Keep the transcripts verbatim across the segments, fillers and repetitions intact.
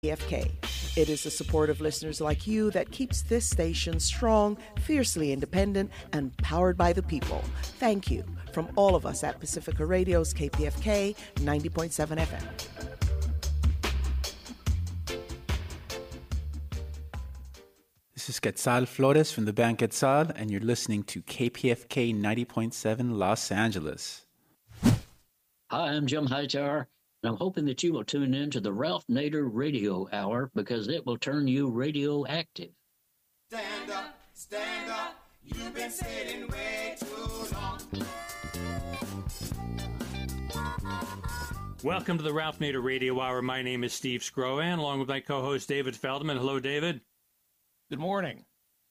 K P F K. It is the support of listeners like you that keeps this station strong, fiercely independent, and powered by the people. Thank you from all of us at Pacifica Radio's K P F K ninety point seven F M. This is Quetzal Flores from the band Quetzal, and you're listening to K P F K ninety point seven Los Angeles. Hi, I'm Jim Hightower, and I'm hoping that you will tune in to the Ralph Nader Radio Hour because it will turn you radioactive. Stand up, stand up, you've been sitting way too long. Welcome to the Ralph Nader Radio Hour. My name is Steve Skrovan, along with my co-host David Feldman. Hello, David. Good morning.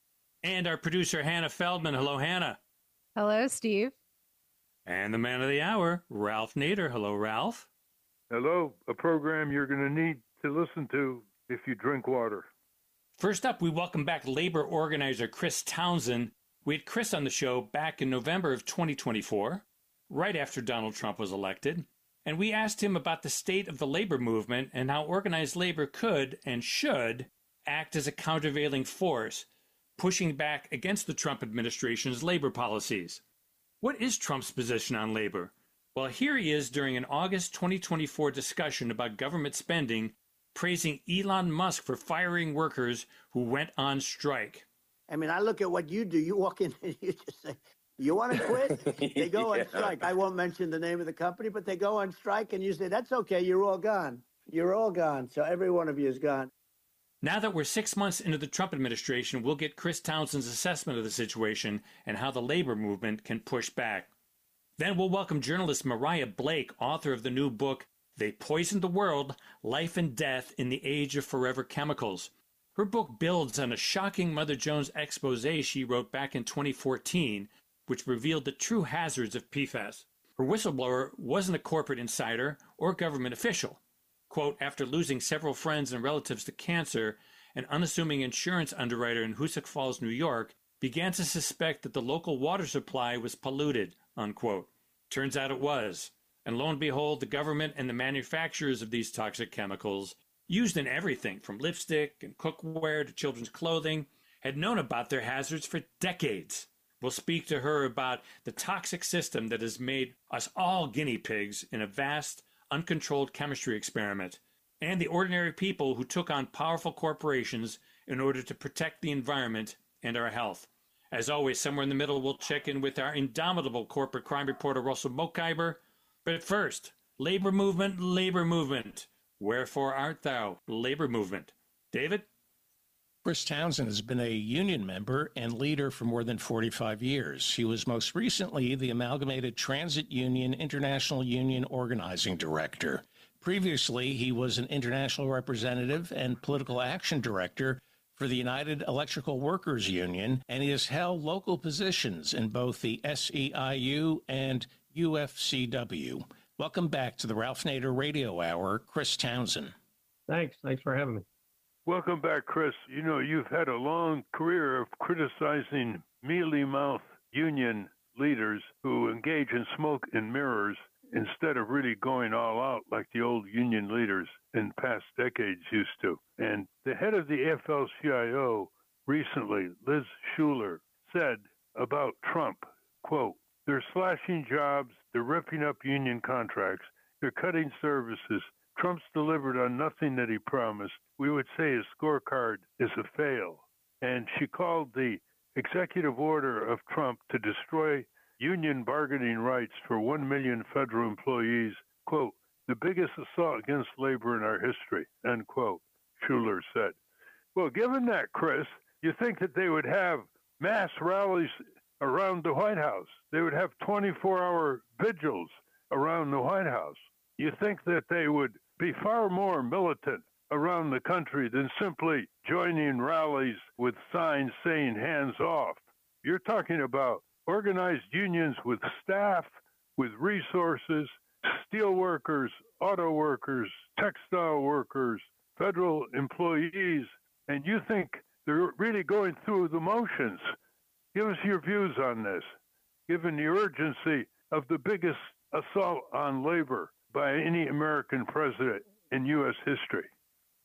And our producer, Hannah Feldman. Hello, Hannah. Hello, Steve. And the man of the hour, Ralph Nader. Hello, Ralph. Hello, a program you're going to need to listen to if you drink water. First up, we welcome back labor organizer Chris Townsend. We had Chris on the show back in November of twenty twenty-four, right after Donald Trump was elected. And we asked him about the state of the labor movement and how organized labor could and should act as a countervailing force, pushing back against the Trump administration's labor policies. What is Trump's position on labor? Well, here he is during an August twenty twenty-four discussion about government spending, praising Elon Musk for firing workers who went on strike. I mean, I look at what you do. You walk in and you just say, you want to quit? They go yeah. on strike. I won't mention the name of the company, but they go on strike and you say, that's okay, you're all gone. You're all gone. So every one of you is gone. Now that we're six months into the Trump administration, we'll get Chris Townsend's assessment of the situation and how the labor movement can push back. Then we'll welcome journalist Mariah Blake, author of the new book, They Poisoned the World, Life and Death in the Age of Forever Chemicals. Her book builds on a shocking Mother Jones expose she wrote back in twenty fourteen, which revealed the true hazards of P FAS. Her whistleblower wasn't a corporate insider or government official. Quote, after losing several friends and relatives to cancer, an unassuming insurance underwriter in Hoosick Falls, New York, began to suspect that the local water supply was polluted, unquote. Turns out it was. And lo and behold, the government and the manufacturers of these toxic chemicals, used in everything from lipstick and cookware to children's clothing, had known about their hazards for decades. We'll speak to her about the toxic system that has made us all guinea pigs in a vast, uncontrolled chemistry experiment, and the ordinary people who took on powerful corporations in order to protect the environment and our health. As always, somewhere in the middle, we'll check in with our indomitable corporate crime reporter, Russell Mokhiber. But first, labor movement, labor movement. Wherefore art thou, labor movement? David? Chris Townsend has been a union member and leader for more than forty-five years. He was most recently the Amalgamated Transit Union International Union Organizing Director. Previously, he was an international representative and political action director for the United Electrical Workers Union, and he has held local positions in both the S E I U and U F C W. Welcome back to the Ralph Nader Radio Hour, Chris Townsend. Thanks. Thanks for having me. Welcome back, Chris. You know, you've had a long career of criticizing mealy-mouthed union leaders who engage in smoke and mirrors instead of really going all out like the old union leaders in past decades used to. And the head of the F L C I O recently, Liz Schuler, said about Trump, quote, they're slashing jobs, they're ripping up union contracts, they're cutting services. Trump's delivered on nothing that he promised. We would say his scorecard is a fail. And she called the executive order of Trump to destroy union bargaining rights for one million federal employees, quote, the biggest assault against labor in our history, end quote, Schuler said. Well, given that, Chris, you think that they would have mass rallies around the White House. They would have twenty-four hour vigils around the White House. You think that they would be far more militant around the country than simply joining rallies with signs saying hands off. You're talking about organized unions with staff, with resources, steel workers, auto workers, textile workers, federal employees, and you think they're really going through the motions. Give us your views on this, given the urgency of the biggest assault on labor by any American president in U S history.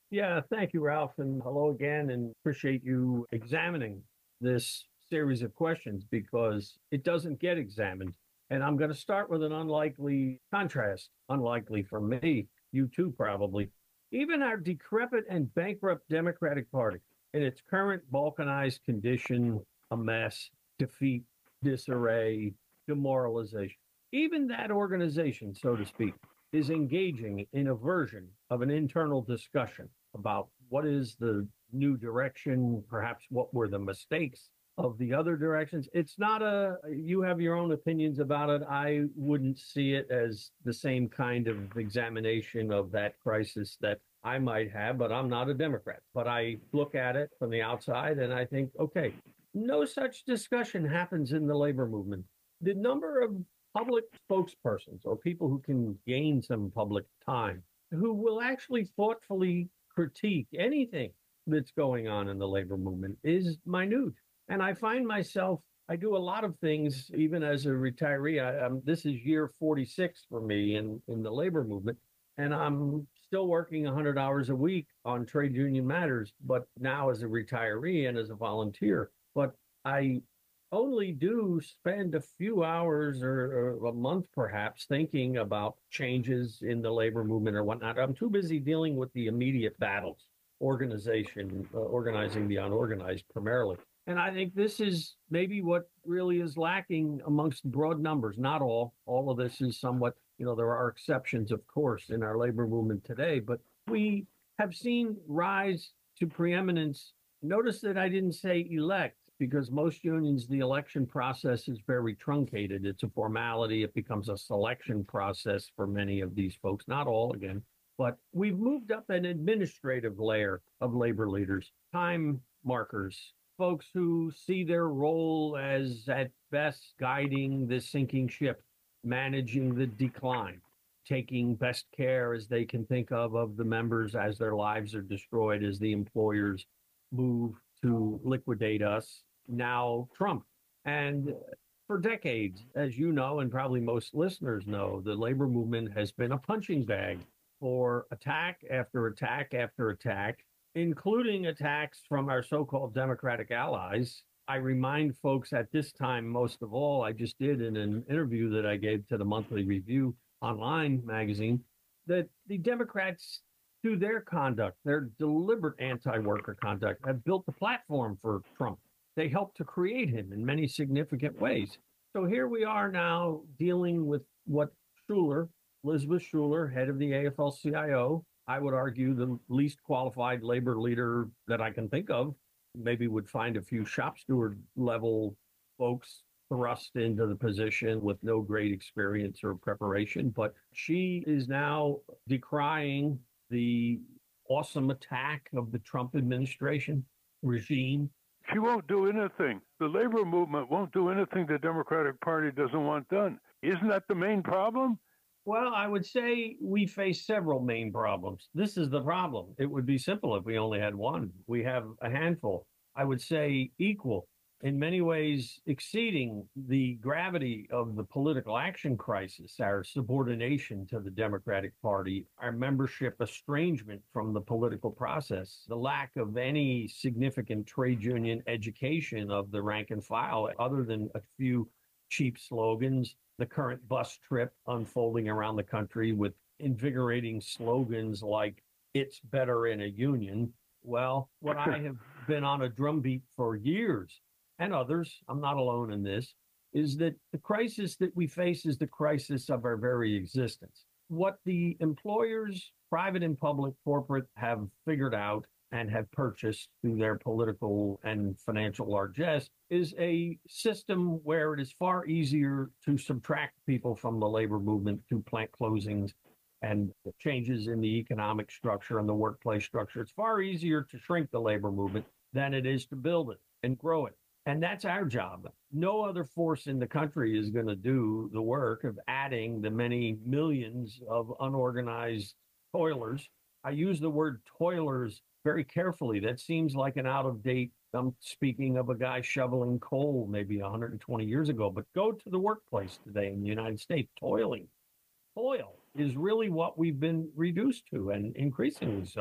Yeah, thank you, Ralph, and hello again, and appreciate you examining this series of questions because it doesn't get examined. And I'm going to start with an unlikely contrast, unlikely for me, you too, probably. Even our decrepit and bankrupt Democratic Party, in its current balkanized condition, a mess, defeat, disarray, demoralization, even that organization, so to speak, is engaging in a version of an internal discussion about what is the new direction, perhaps what were the mistakes of the other directions. It's not a, you have your own opinions about it. I wouldn't see it as the same kind of examination of that crisis that I might have, but I'm not a Democrat. But I look at it from the outside and I think, okay, no such discussion happens in the labor movement. The number of public spokespersons or people who can gain some public time who will actually thoughtfully critique anything that's going on in the labor movement is minute. And I find myself, I do a lot of things, even as a retiree. I, um, this is year forty-six for me in, in the labor movement. And I'm still working one hundred hours a week on trade union matters, but now as a retiree and as a volunteer. But I only do spend a few hours or, or a month perhaps thinking about changes in the labor movement or whatnot. I'm too busy dealing with the immediate battles, organization, uh, organizing the unorganized primarily. And I think this is maybe what really is lacking amongst broad numbers. Not all. All of this is somewhat, you know, there are exceptions, of course, in our labor movement today, but we have seen rise to preeminence. Notice that I didn't say elect, because most unions, the election process is very truncated. It's a formality. It becomes a selection process for many of these folks, not all again, but we've moved up an administrative layer of labor leaders, time markers, folks who see their role as at best guiding the sinking ship, managing the decline, taking best care as they can think of of the members as their lives are destroyed, as the employers move to liquidate us, now Trump. And for decades, as you know, and probably most listeners know, the labor movement has been a punching bag for attack after attack after attack, including attacks from our so-called Democratic allies. I remind folks at this time, most of all, I just did in an interview that I gave to the Monthly Review online magazine, that the Democrats, through their conduct, their deliberate anti-worker conduct, have built the platform for Trump. They helped to create him in many significant ways. So here we are now dealing with what Schuler, Elizabeth Schuler, head of the A F L C I O, I would argue the least qualified labor leader that I can think of, maybe would find a few shop steward level folks thrust into the position with no great experience or preparation. But she is now decrying the awesome attack of the Trump administration regime. She won't do anything. The labor movement won't do anything the Democratic Party doesn't want done. Isn't that the main problem? Well, I would say we face several main problems. This is the problem. It would be simple if we only had one. We have a handful. I would say equal, in many ways exceeding the gravity of the political action crisis, our subordination to the Democratic Party, our membership estrangement from the political process, the lack of any significant trade union education of the rank and file, other than a few cheap slogans, the current bus trip unfolding around the country with invigorating slogans like, "It's better in a union." Well, what I have been on a drumbeat for years, and others, I'm not alone in this, is that the crisis that we face is the crisis of our very existence. What the employers, private and public, corporate, have figured out and have purchased through their political and financial largesse is a system where it is far easier to subtract people from the labor movement through plant closings and changes in the economic structure and the workplace structure. It's far easier to shrink the labor movement than it is to build it and grow it. And that's our job. No other force in the country is going to do the work of adding the many millions of unorganized toilers. I use the word toilers very carefully. That seems like an out-of-date, I'm speaking of a guy shoveling coal maybe one hundred twenty years ago, but go to the workplace today in the United States, toiling. Toil is really what we've been reduced to, and increasingly so.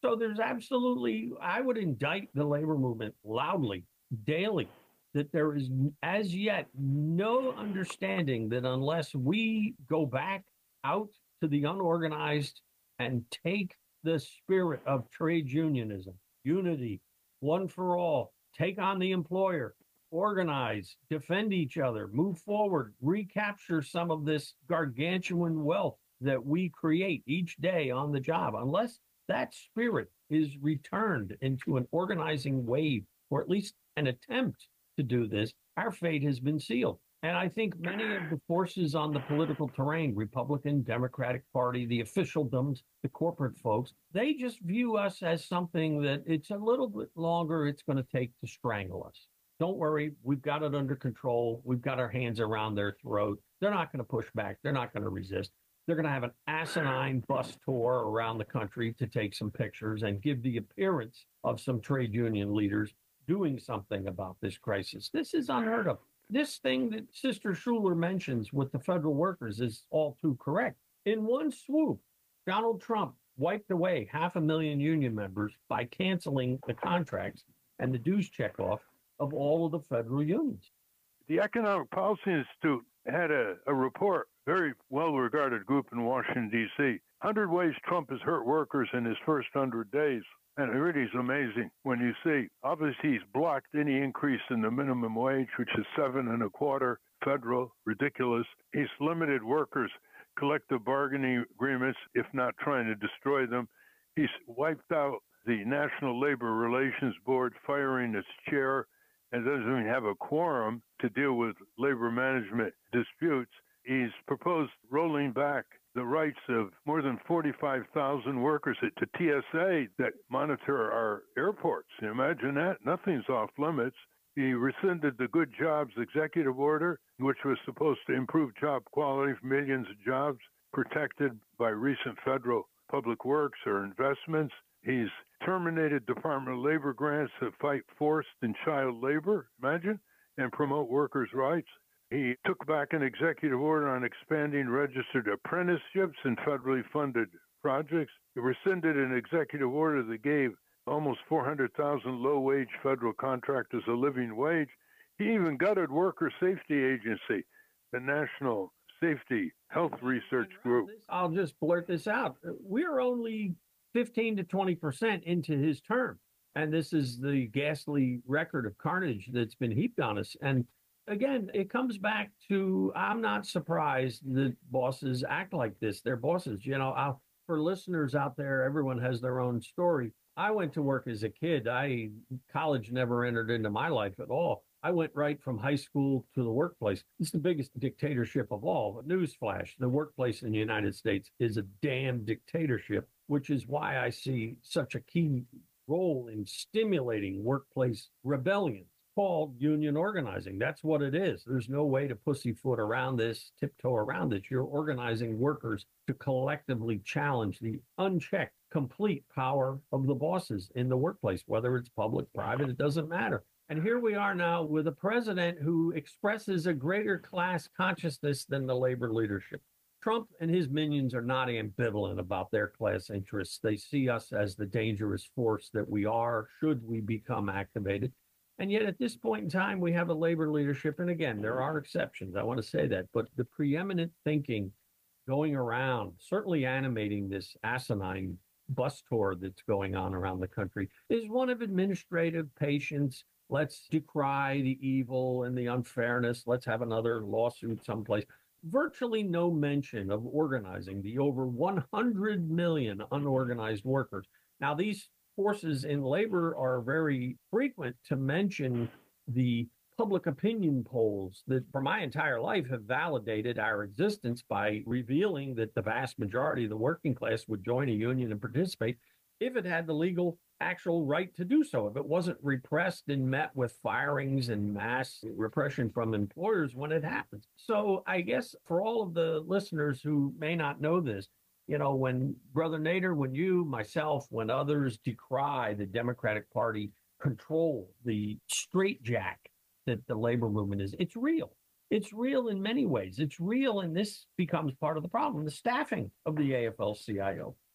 So there's absolutely, I would indict the labor movement loudly, daily, that there is as yet no understanding that unless we go back out to the unorganized and take the spirit of trade unionism, unity, one for all, take on the employer, organize, defend each other, move forward, recapture some of this gargantuan wealth that we create each day on the job. Unless that spirit is returned into an organizing wave, or at least an attempt to do this, our fate has been sealed. And I think many of the forces on the political terrain, Republican, Democratic Party, the officialdoms, the corporate folks, they just view us as something that it's a little bit longer it's going to take to strangle us. Don't worry, we've got it under control. We've got our hands around their throat. They're not going to push back. They're not going to resist. They're going to have an asinine bus tour around the country to take some pictures and give the appearance of some trade union leaders doing something about this crisis. This is unheard of. This thing that Sister Schuler mentions with the federal workers is all too correct. In one swoop, Donald Trump wiped away half a million union members by canceling the contracts and the dues checkoff of all of the federal unions. The Economic Policy Institute had a, a report, very well-regarded group in Washington, D C, one hundred Ways Trump has Hurt Workers in His First one hundred Days. And it really is amazing when you see, obviously he's blocked any increase in the minimum wage, which is seven and a quarter federal, ridiculous. He's limited workers' collective bargaining agreements, if not trying to destroy them. He's wiped out the National Labor Relations Board, firing its chair, and doesn't even have a quorum to deal with labor management disputes. He's proposed rolling back the rights of more than forty-five thousand workers at the T S A that monitor our airports. Imagine that. Nothing's off limits. He rescinded the Good Jobs executive order, which was supposed to improve job quality for millions of jobs protected by recent federal public works or investments. He's terminated Department of Labor grants that fight forced and child labor, imagine, and promote workers' rights. He took back an executive order on expanding registered apprenticeships in federally funded projects. He rescinded an executive order that gave almost four hundred thousand low-wage federal contractors a living wage. He even gutted Worker Safety Agency, the National Safety Health Research Group. I'll just blurt this out. We're only fifteen to twenty percent into his term. And this is the ghastly record of carnage that's been heaped on us. And again, it comes back to, I'm not surprised that bosses act like this. They're bosses. You know, I'll, for listeners out there, everyone has their own story. I went to work as a kid. I college never entered into my life at all. I went right from high school to the workplace. It's the biggest dictatorship of all. Newsflash, the workplace in the United States is a damn dictatorship, which is why I see such a key role in stimulating workplace rebellion called union organizing. That's what it is. There's no way to pussyfoot around this, tiptoe around it. You're organizing workers to collectively challenge the unchecked, complete power of the bosses in the workplace, whether it's public, private, it doesn't matter. And here we are now with a president who expresses a greater class consciousness than the labor leadership. Trump and his minions are not ambivalent about their class interests. They see us as the dangerous force that we are, should we become activated. And yet at this point in time, we have a labor leadership. And again, there are exceptions. I want to say that. But the preeminent thinking going around, certainly animating this asinine bus tour that's going on around the country, is one of administrative patience. Let's decry the evil and the unfairness. Let's have another lawsuit someplace. Virtually no mention of organizing the over one hundred million unorganized workers. Now, these forces in labor are very frequent to mention the public opinion polls that for my entire life have validated our existence by revealing that the vast majority of the working class would join a union and participate if it had the legal actual right to do so, if it wasn't repressed and met with firings and mass repression from employers when it happens. So I guess for all of the listeners who may not know this, you know, when Brother Nader, when you, myself, when others decry the Democratic Party control the straitjacket that the labor movement is, it's real. It's real in many ways. It's real, and this becomes part of the problem, the staffing of the A F L C I O.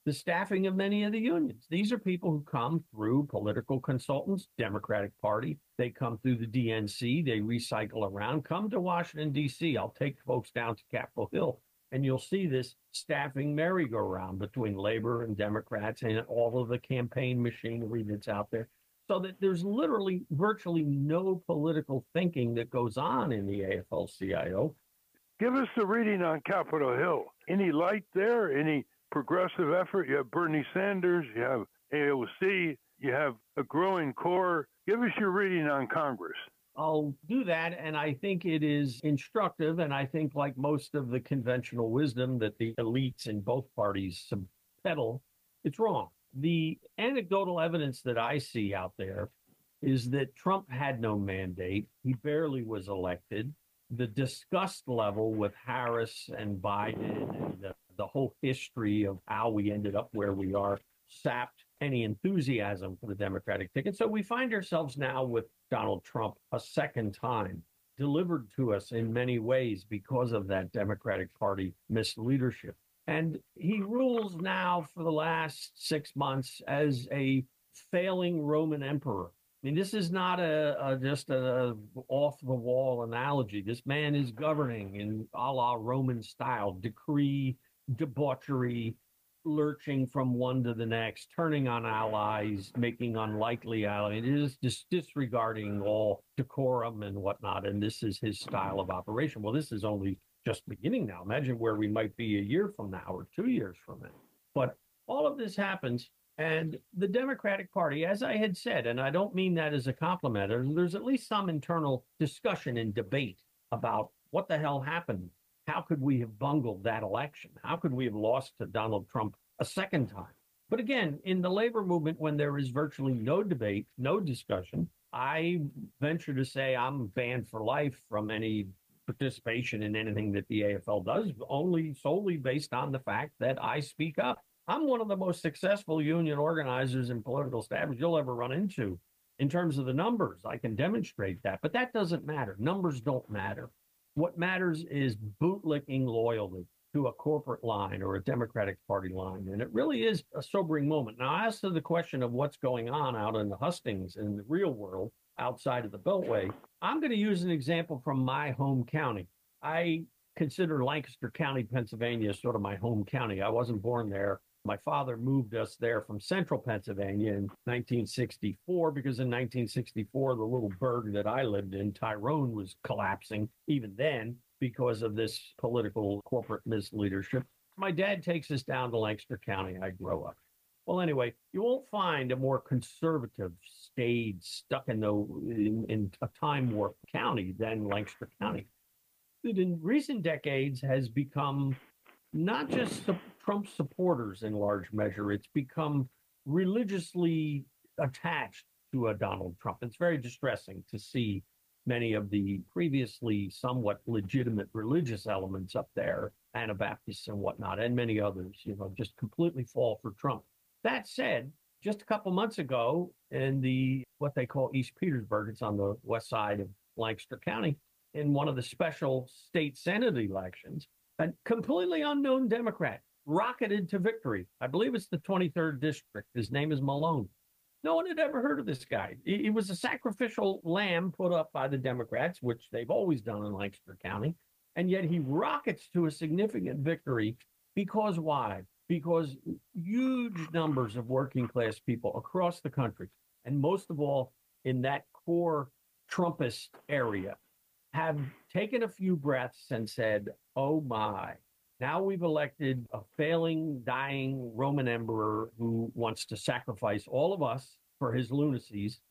the staffing of many of the unions. These are people who come through political consultants, Democratic Party. They come through the D N C. They recycle around. Come to Washington, D C. I'll take folks down to Capitol Hill, and you'll see this staffing merry-go-round between labor and Democrats and all of the campaign machinery that's out there. So that there's literally virtually no political thinking that goes on in the A F L C I O. Give us the reading on Capitol Hill. Any light there? Any progressive effort? You have Bernie Sanders, you have A O C, you have a growing core. Give us your reading on Congress. I'll do that, and I think it is instructive, and I think like most of the conventional wisdom that the elites in both parties peddle, it's wrong. The anecdotal evidence that I see out there is that Trump had no mandate. He barely was elected. The disgust level with Harris and Biden and the, the whole history of how we ended up where we are sapped any enthusiasm for the Democratic ticket. So we find ourselves now with Donald Trump a second time, delivered to us in many ways because of that Democratic Party misleadership. And he rules now for the last six months as a failing Roman emperor. I mean, this is not a, a just a off-the-wall analogy. This man is governing in a la Roman style, decree, debauchery, lurching from one to the next, turning on allies, making unlikely allies. It is just disregarding all decorum and whatnot. And this is his style of operation. Well, this is only just beginning now. Imagine where we might be a year from now or two years from now. But all of this happens. And the Democratic Party, as I had said, and I don't mean that as a compliment, there's at least some internal discussion and debate about what the hell happened. How could we have bungled that election? How could we have lost to Donald Trump a second time? But again, in the labor movement, when there is virtually no debate, no discussion, I venture to say I'm banned for life from any participation in anything that the A F L does, only solely based on the fact that I speak up. I'm one of the most successful union organizers and political staffers you'll ever run into in terms of the numbers. I can demonstrate that, but that doesn't matter. Numbers don't matter. What matters is bootlicking loyalty to a corporate line or a Democratic Party line. And it really is a sobering moment. Now, as to the question of what's going on out in the hustings in the real world outside of the Beltway, I'm going to use an example from my home county. I consider Lancaster County, Pennsylvania, sort of my home county. I wasn't born there. My father moved us there from central Pennsylvania in nineteen sixty-four because in nineteen sixty-four, the little burg that I lived in, Tyrone, was collapsing even then because of this political corporate misleadership. My dad takes us down to Lancaster County. I grow up. Well, anyway, you won't find a more conservative, staid, stuck in, the, in, in a time warp county than Lancaster County. That in recent decades has become not just the Trump supporters in large measure, it's become religiously attached to a Donald Trump. It's very distressing to see many of the previously somewhat legitimate religious elements up there, Anabaptists and whatnot, and many others, you know, just completely fall for Trump. That said, just a couple months ago in the, what they call East Petersburg, it's on the west side of Lancaster County, in one of the special state Senate elections, a completely unknown Democrat rocketed to victory. I believe it's the twenty-third district. His name is Malone. No one had ever heard of this guy. He, he was a sacrificial lamb put up by the Democrats, which they've always done in Lancaster County. And yet he rockets to a significant victory because why? Because huge numbers of working class people across the country, and most of all in that core Trumpist area, have taken a few breaths and said, oh my, now we've elected a failing, dying Roman emperor who wants to sacrifice all of us for his lunacies.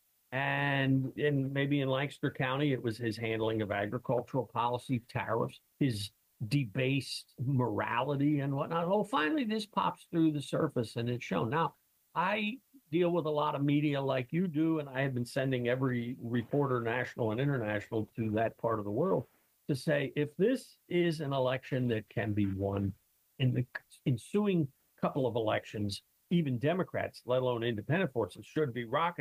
And in maybe in Lancaster County, it was his handling of agricultural policy, tariffs, his debased morality and whatnot. Oh, finally, this pops through the surface and it's shown. Now, I deal with a lot of media like you do, and I have been sending every reporter, national and international, to that part of the world to say, if this is an election that can be won in the ensuing couple of elections, even Democrats, let alone independent forces, should be rocketing.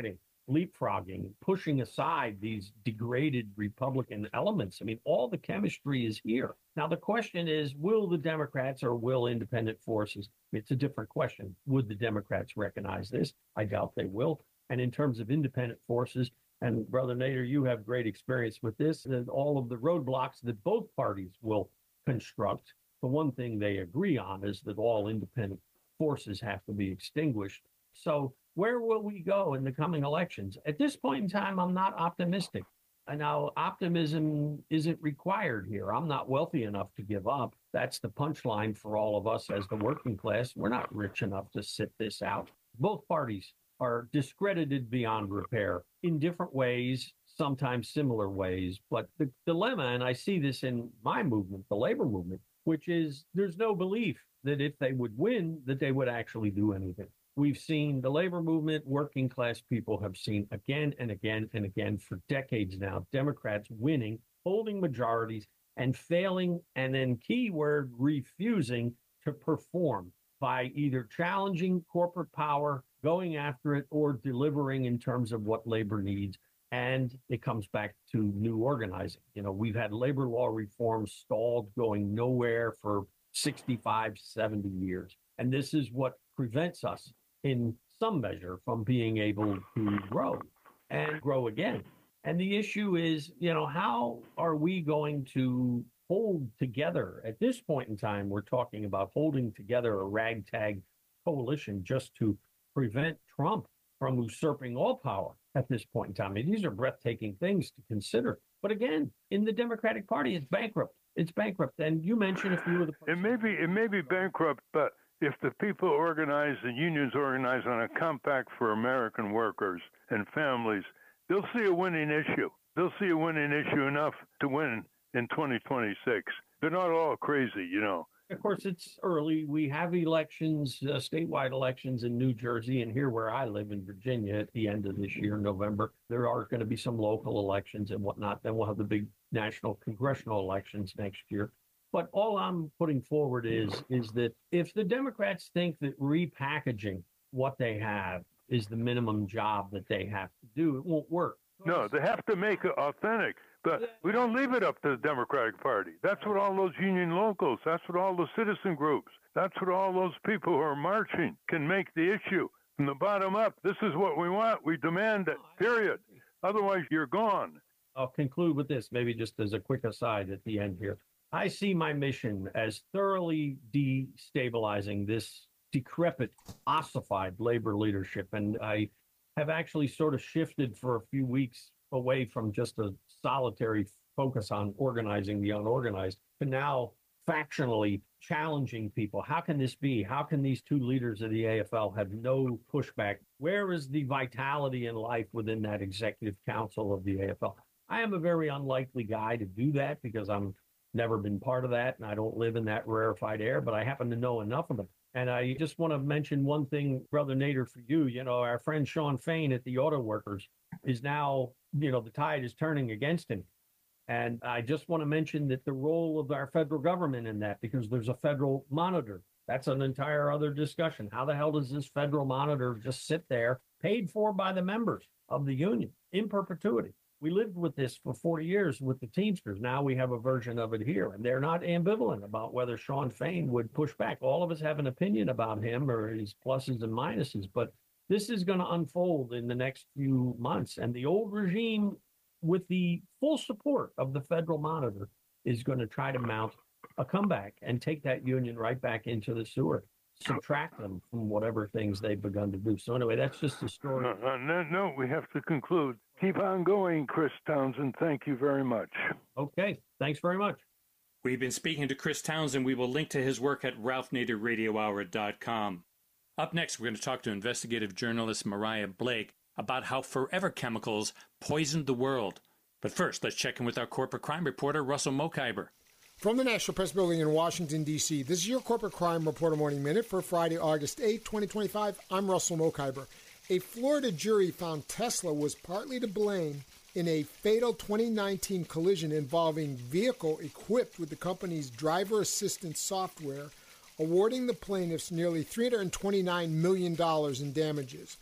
leapfrogging, pushing aside these degraded Republican elements. I mean, all the chemistry is here. Now, the question is, will the Democrats or will independent forces? It's a different question. Would the Democrats recognize this? I doubt they will. And in terms of independent forces, and Brother Nader, you have great experience with this, and all of the roadblocks that both parties will construct. The one thing they agree on is that all independent forces have to be extinguished. So where will we go in the coming elections? At this point in time, I'm not optimistic. And now optimism isn't required here. I'm not wealthy enough to give up. That's the punchline for all of us as the working class. We're not rich enough to sit this out. Both parties are discredited beyond repair in different ways, sometimes similar ways. But the dilemma, and I see this in my movement, the labor movement, which is there's no belief that if they would win, that they would actually do anything. We've seen the labor movement, working class people have seen again and again and again for decades now, Democrats winning, holding majorities, and failing, and then keyword, refusing to perform by either challenging corporate power, going after it, or delivering in terms of what labor needs. And it comes back to new organizing. You know, we've had labor law reform stalled, going nowhere for sixty-five, seventy years. And this is what prevents us in some measure from being able to grow and grow again. And the issue is, you know, how are we going to hold together? At this point in time, we're talking about holding together a ragtag coalition just to prevent Trump from usurping all power at this point in time. I mean, these are breathtaking things to consider. But again, in the Democratic Party, it's bankrupt. It's bankrupt. And you mentioned a few of the... It may be, it may be bankrupt, but if the people organize, the unions organize on a compact for American workers and families, they'll see a winning issue. They'll see a winning issue enough to win in twenty twenty-six. They're not all crazy, you know. Of course, it's early. We have elections, uh, statewide elections in New Jersey, and here where I live in Virginia at the end of this year, November, there are going to be some local elections and whatnot. Then we'll have the big national congressional elections next year. But all I'm putting forward is, is that if the Democrats think that repackaging what they have is the minimum job that they have to do, it won't work. No, they have to make it authentic. But we don't leave it up to the Democratic Party. That's what all those union locals, that's what all the citizen groups, that's what all those people who are marching can make the issue. From the bottom up, this is what we want. We demand it, period. Otherwise, you're gone. I'll conclude with this, maybe just as a quick aside at the end here. I see my mission as thoroughly destabilizing this decrepit, ossified labor leadership. And I have actually sort of shifted for a few weeks away from just a solitary focus on organizing the unorganized to now factionally challenging people. How can this be? How can these two leaders of the A F L have no pushback? Where is the vitality and life within that executive council of the A F L? I am a very unlikely guy to do that because I'm never been part of that and I don't live in that rarefied air, but I happen to know enough of them. And I just want to mention one thing, Brother Nader, for you. You know, our friend Shawn Fain at the Auto Workers is now, you know, the tide is turning against him. And I just want to mention that the role of our federal government in that, because there's a federal monitor. That's an entire other discussion. How the hell does this federal monitor just sit there, paid for by the members of the union in perpetuity? We lived with this for forty years with the Teamsters. Now we have a version of it here, and they're not ambivalent about whether Shawn Fain would push back. All of us have an opinion about him or his pluses and minuses, but this is going to unfold in the next few months. And the old regime, with the full support of the federal monitor, is going to try to mount a comeback and take that union right back into the sewer, subtract them from whatever things they've begun to do. So anyway, that's just a story. No, no, no, no, we have to conclude. Keep on going, Chris Townsend. Thank you very much. Okay, thanks very much. We've been speaking to Chris Townsend. We will link to his work at ralph nader radio hour dot com. Up next, we're going to talk to investigative journalist Mariah Blake about how forever chemicals poisoned the world. But first, let's check in with our corporate crime reporter, Russell Mokhiber. From the National Press Building in Washington, D C, this is your Corporate Crime Reporter Morning Minute for Friday, August eighth, twenty twenty-five. I'm Russell Mokhiber. A Florida jury found Tesla was partly to blame in a fatal twenty nineteen collision involving vehicle equipped with the company's driver assistance software, awarding the plaintiffs nearly three hundred twenty-nine million dollars in damages.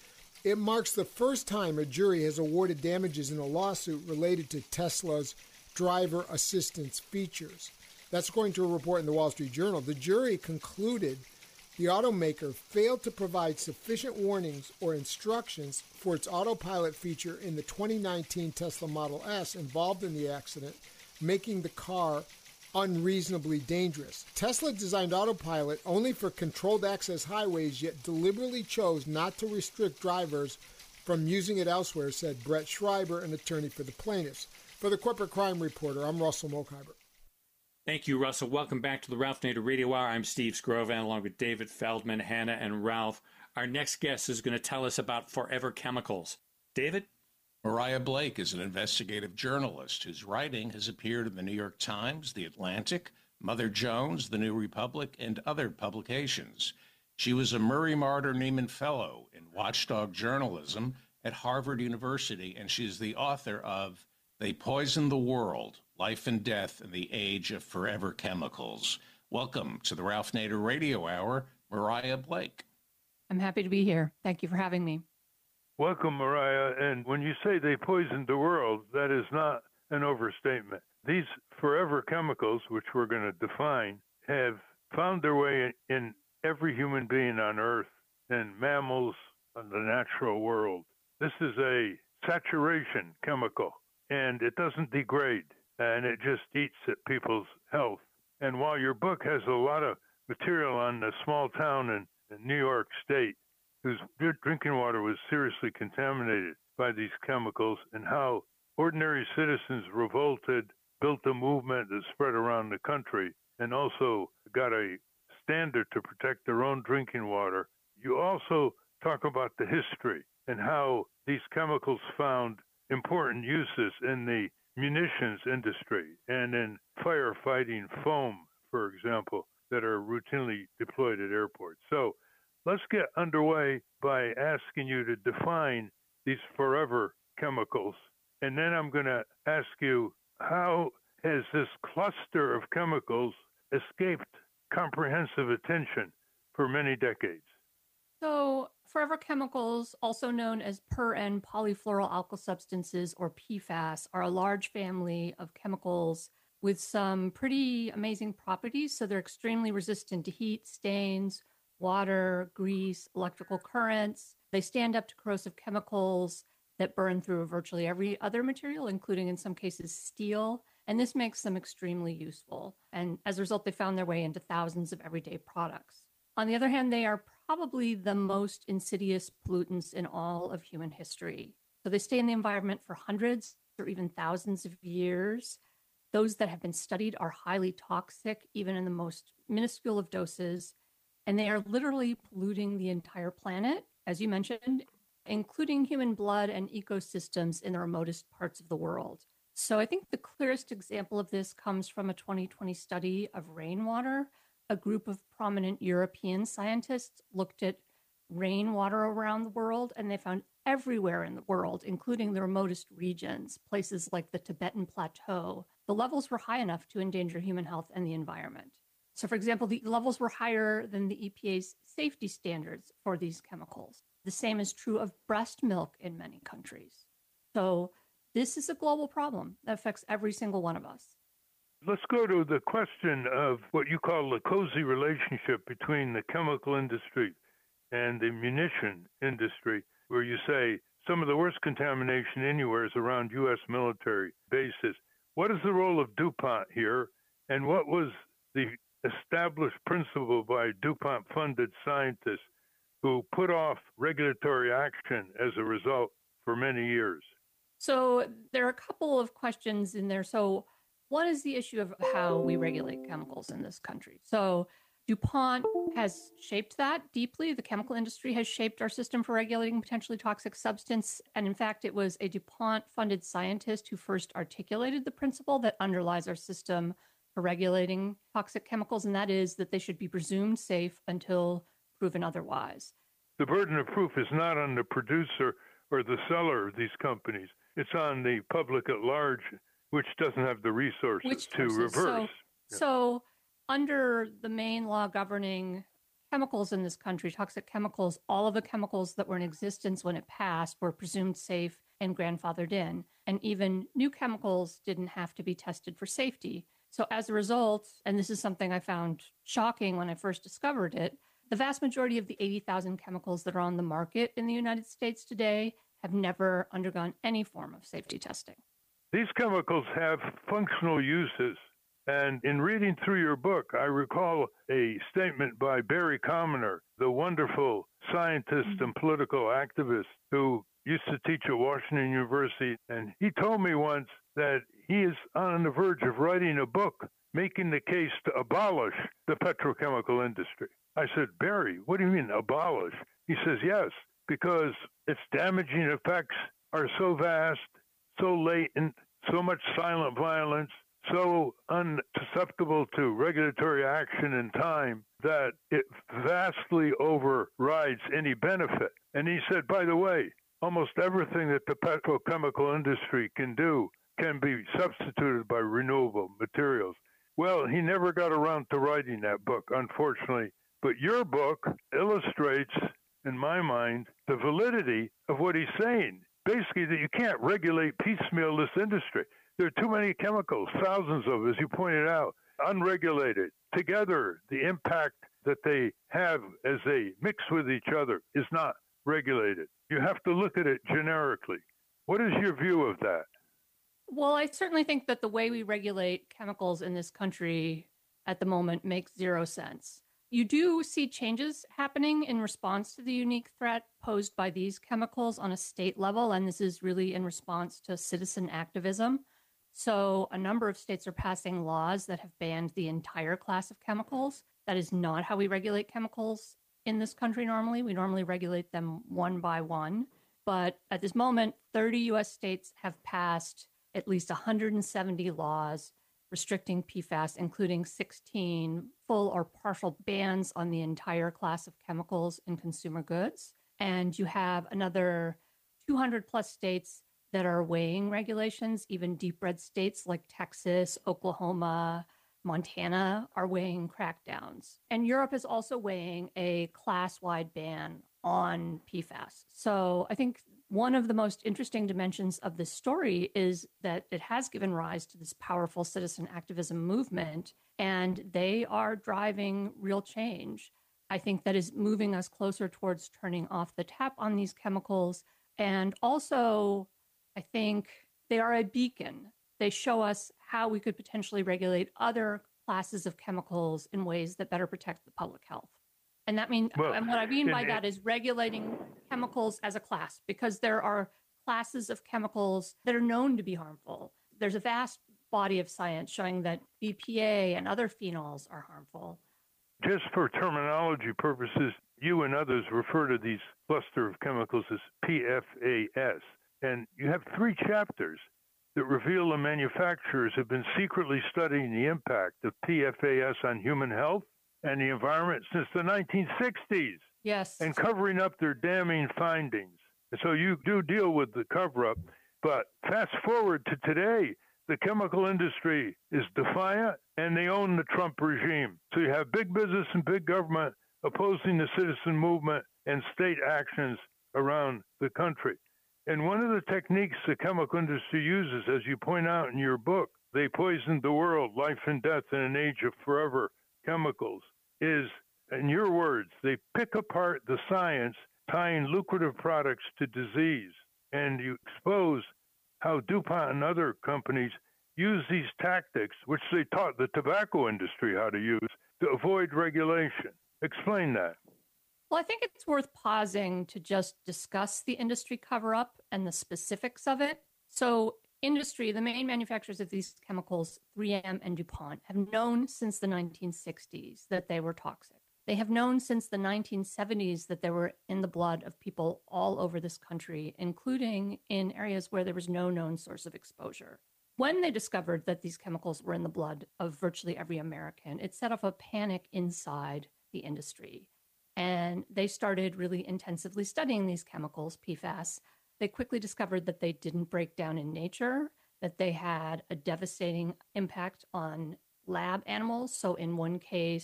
It marks the first time a jury has awarded damages in a lawsuit related to Tesla's driver assistance features. That's according to a report in the Wall Street Journal. The jury concluded the automaker failed to provide sufficient warnings or instructions for its autopilot feature in the twenty nineteen Tesla Model S involved in the accident, making the car unreasonably dangerous. Tesla designed autopilot only for controlled access highways, yet deliberately chose not to restrict drivers from using it elsewhere, said Brett Schreiber, an attorney for the plaintiffs. For the Corporate Crime Reporter, I'm Russell Mokhiber. Thank you, Russell. Welcome back to the Ralph Nader Radio Hour. I'm Steve Skrovan, along with David Feldman, Hannah, and Ralph. Our next guest is going to tell us about Forever Chemicals. David? Mariah Blake is an investigative journalist whose writing has appeared in the New York Times, The Atlantic, Mother Jones, The New Republic, and other publications. She was a Murray Martyr Neiman Fellow in watchdog journalism at Harvard University, and she is the author of They Poison the World, Life and Death in the Age of Forever Chemicals. Welcome to the Ralph Nader Radio Hour, Mariah Blake. I'm happy to be here. Thank you for having me. Welcome, Mariah. And when you say they poisoned the world, that is not an overstatement. These forever chemicals, which we're going to define, have found their way in every human being on Earth and mammals in the natural world. This is a saturation chemical, and it doesn't degrade, and it just eats at people's health. And while your book has a lot of material on a small town in, in New York State, whose drinking water was seriously contaminated by these chemicals, and how ordinary citizens revolted, built a movement that spread around the country, and also got a standard to protect their own drinking water. You also talk about the history and how these chemicals found important uses in the munitions industry and in firefighting foam, for example, that are routinely deployed at airports. So let's get underway by asking you to define these forever chemicals. And then I'm going to ask you, how has this cluster of chemicals escaped comprehensive attention for many decades? So, forever chemicals, also known as per-N polyfluoroalkyl substances, or P FAS, are a large family of chemicals with some pretty amazing properties. So they're extremely resistant to heat, stains, water, grease, electrical currents. They stand up to corrosive chemicals that burn through virtually every other material, including in some cases steel. And this makes them extremely useful. And as a result, they found their way into thousands of everyday products. On the other hand, they are probably the most insidious pollutants in all of human history. So they stay in the environment for hundreds or even thousands of years. Those that have been studied are highly toxic, even in the most minuscule of doses. And they are literally polluting the entire planet, as you mentioned, including human blood and ecosystems in the remotest parts of the world. So I think the clearest example of this comes from a twenty twenty study of rainwater. A group of prominent European scientists looked at rainwater around the world, and they found everywhere in the world, including the remotest regions, places like the Tibetan Plateau, the levels were high enough to endanger human health and the environment. So, for example, the levels were higher than the E P A's safety standards for these chemicals. The same is true of breast milk in many countries. So this is a global problem that affects every single one of us. Let's go to the question of what you call the cozy relationship between the chemical industry and the munition industry, where you say some of the worst contamination anywhere is around U S military bases. What is the role of DuPont here, and what was the established principle by DuPont-funded scientists who put off regulatory action as a result for many years? So there are a couple of questions in there. So one is the issue of how we regulate chemicals in this country. So DuPont has shaped that deeply. The chemical industry has shaped our system for regulating potentially toxic substance. And in fact, it was a DuPont-funded scientist who first articulated the principle that underlies our system for regulating toxic chemicals, and that is that they should be presumed safe until proven otherwise. The burden of proof is not on the producer or the seller of these companies. It's on the public at large, which doesn't have the resources Which to reverse. So, yeah. so under the main law governing chemicals in this country, toxic chemicals, all of the chemicals that were in existence when it passed were presumed safe and grandfathered in. And even new chemicals didn't have to be tested for safety. So as a result, and this is something I found shocking when I first discovered it, the vast majority of the eighty thousand chemicals that are on the market in the United States today have never undergone any form of safety testing. These chemicals have functional uses. And in reading through your book, I recall a statement by Barry Commoner, the wonderful scientist mm-hmm. and political activist who used to teach at Washington University. And he told me once that he is on the verge of writing a book making the case to abolish the petrochemical industry. I said, Barry, what do you mean abolish? He says, yes, because its damaging effects are so vast, so latent, so much silent violence, so unsusceptible to regulatory action in time that it vastly overrides any benefit. And he said, by the way, almost everything that the petrochemical industry can do can be substituted by renewable materials. Well, he never got around to writing that book, unfortunately. But your book illustrates, in my mind, the validity of what he's saying. Basically, that you can't regulate piecemeal this industry. There are too many chemicals, thousands of, as you pointed out, unregulated. Together, the impact that they have as they mix with each other is not regulated. You have to look at it generically. What is your view of that? Well, I certainly think that the way we regulate chemicals in this country at the moment makes zero sense. You do see changes happening in response to the unique threat posed by these chemicals on a state level, and this is really in response to citizen activism. So a number of states are passing laws that have banned the entire class of chemicals. That is not how we regulate chemicals in this country normally. We normally regulate them one by one. But at this moment, thirty U S states have passed at least one hundred seventy laws restricting P FAS, including sixteen full or partial bans on the entire class of chemicals in consumer goods. And you have another two hundred plus states that are weighing regulations. Even deep red states like Texas, Oklahoma, Montana are weighing crackdowns. And Europe is also weighing a class-wide ban on P FAS. So I think one of the most interesting dimensions of this story is that it has given rise to this powerful citizen activism movement, and they are driving real change. I think that is moving us closer towards turning off the tap on these chemicals. And also, I think they are a beacon. They show us how we could potentially regulate other classes of chemicals in ways that better protect the public health. And that means, well, and what I mean by that is regulating chemicals as a class, because there are classes of chemicals that are known to be harmful. There's a vast body of science showing that B P A and other phenols are harmful. Just for terminology purposes, you and others refer to these cluster of chemicals as P F A S. And you have three chapters that reveal the manufacturers have been secretly studying the impact of P F A S on human health and the environment since the nineteen sixties. Yes. And covering up their damning findings. So you do deal with the cover-up, but fast forward to today, the chemical industry is defiant and they own the Trump regime. So you have big business and big government opposing the citizen movement and state actions around the country. And one of the techniques the chemical industry uses, as you point out in your book, They Poisoned the World, Life and Death in an Age of Forever Chemicals, is, in your words, they pick apart the science tying lucrative products to disease. And you expose how DuPont and other companies use these tactics, which they taught the tobacco industry how to use, to avoid regulation. Explain that. Well, I think it's worth pausing to just discuss the industry cover-up and the specifics of it. So industry, the main manufacturers of these chemicals, three M and DuPont, have known since the nineteen sixties that they were toxic. They have known since the nineteen seventies that they were in the blood of people all over this country, including in areas where there was no known source of exposure. When they discovered that these chemicals were in the blood of virtually every American, it set off a panic inside the industry. And they started really intensively studying these chemicals, P FAS. They quickly discovered that they didn't break down in nature, that they had a devastating impact on lab animals. So in one case,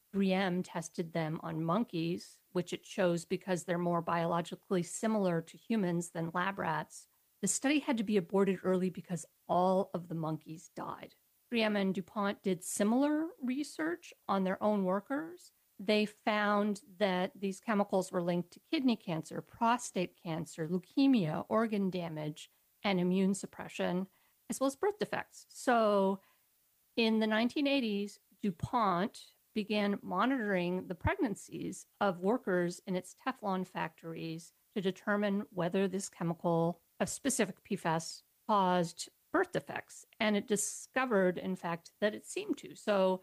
three M tested them on monkeys, which it chose because they're more biologically similar to humans than lab rats. The study had to be aborted early because all of the monkeys died. three M and DuPont did similar research on their own workers. They found that these chemicals were linked to kidney cancer, prostate cancer, leukemia, organ damage, and immune suppression, as well as birth defects. So in the nineteen eighties, DuPont began monitoring the pregnancies of workers in its Teflon factories to determine whether this chemical, a specific P FAS, caused birth defects. And it discovered, in fact, that it seemed to. So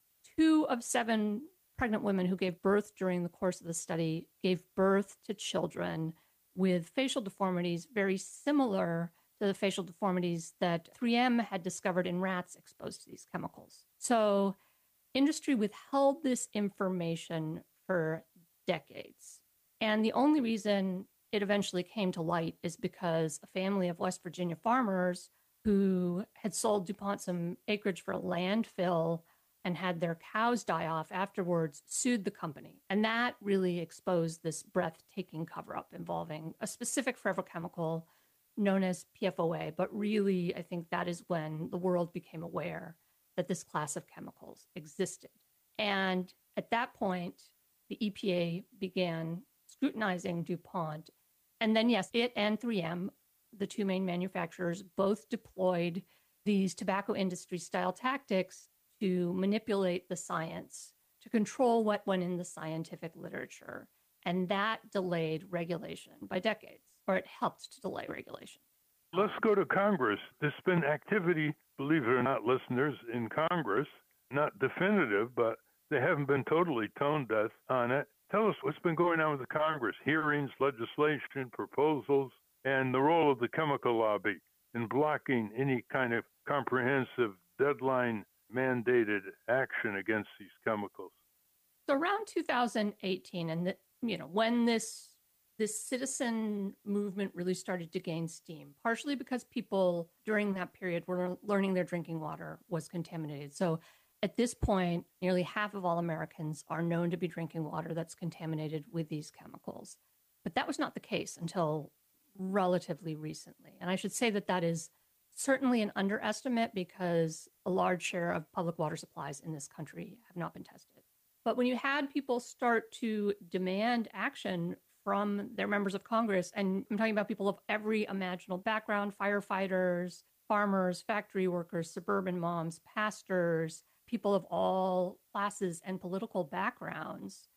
two of seven pregnant women who gave birth during the course of the study gave birth to children with facial deformities very similar to the facial deformities that three M had discovered in rats exposed to these chemicals. So industry withheld this information for decades. And the only reason it eventually came to light is because a family of West Virginia farmers who had sold DuPont some acreage for a landfill and had their cows die off afterwards sued the company. And that really exposed this breathtaking cover-up involving a specific forever chemical known as P F O A. But really, I think that is when the world became aware that this class of chemicals existed. And at that point, the E P A began scrutinizing DuPont. And then, yes, it and three M, the two main manufacturers, both deployed these tobacco industry style tactics to manipulate the science, to control what went in the scientific literature. And that delayed regulation by decades, or it helped to delay regulation. Let's go to Congress. There's been activity, believe it or not, listeners, in Congress, not definitive, but they haven't been totally tone deaf on it. Tell us what's been going on with the Congress, hearings, legislation, proposals, and the role of the chemical lobby in blocking any kind of comprehensive deadline mandated action against these chemicals. So around two thousand eighteen, and the, you know, when this this citizen movement really started to gain steam, partially because people during that period were learning their drinking water was contaminated. So at this point, nearly half of all Americans are known to be drinking water that's contaminated with these chemicals. But that was not the case until relatively recently. And I should say that that is certainly an underestimate because a large share of public water supplies in this country have not been tested. But when you had people start to demand action from their members of Congress, and I'm talking about people of every imaginable background, firefighters, farmers, factory workers, suburban moms, pastors, people of all classes and political backgrounds,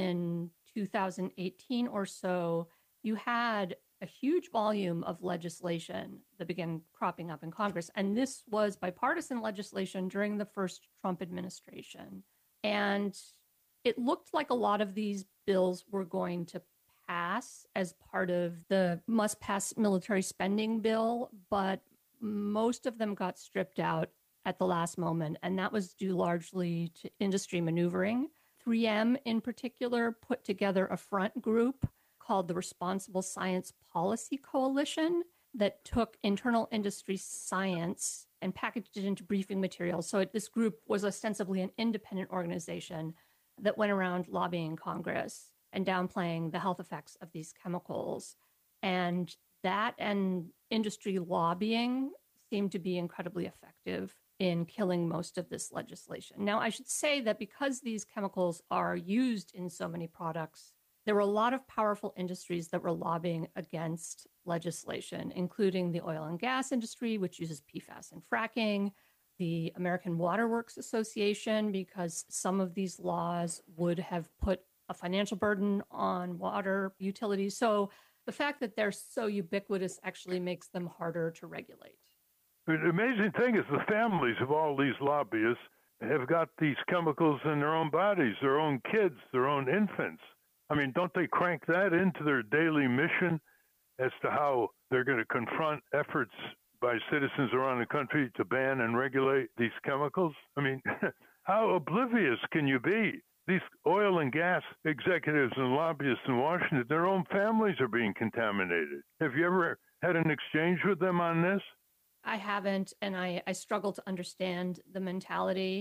in two thousand eighteen or so, you had a huge volume of legislation that began cropping up in Congress. And this was bipartisan legislation during the first Trump administration. And it looked like a lot of these bills were going to pass as part of the must-pass military spending bill, but most of them got stripped out at the last moment, and that was due largely to industry maneuvering. three M in particular put together a front group called the Responsible Science Policy Coalition that took internal industry science and packaged it into briefing materials. So it, this group was ostensibly an independent organization that went around lobbying Congress and downplaying the health effects of these chemicals. And that and industry lobbying seemed to be incredibly effective in killing most of this legislation. Now, I should say that because these chemicals are used in so many products, there were a lot of powerful industries that were lobbying against legislation, including the oil and gas industry, which uses P FAS in fracking, the American Water Works Association, because some of these laws would have put a financial burden on water utilities. So the fact that they're so ubiquitous actually makes them harder to regulate. The amazing thing is the families of all these lobbyists have got these chemicals in their own bodies, their own kids, their own infants. I mean, don't they crank that into their daily mission as to how they're going to confront efforts by citizens around the country to ban and regulate these chemicals? I mean, how oblivious can you be? These oil and gas executives and lobbyists in Washington, their own families are being contaminated. Have you ever had an exchange with them on this? I haven't, and I, I struggle to understand the mentality.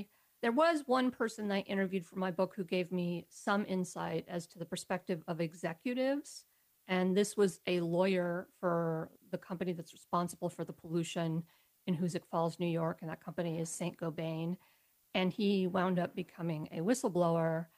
There was one person I interviewed for my book who gave me some insight as to the perspective of executives. And this was a lawyer for the company that's responsible for the pollution in Hoosick Falls, New York. And that company is Saint Gobain. And he wound up becoming a whistleblower.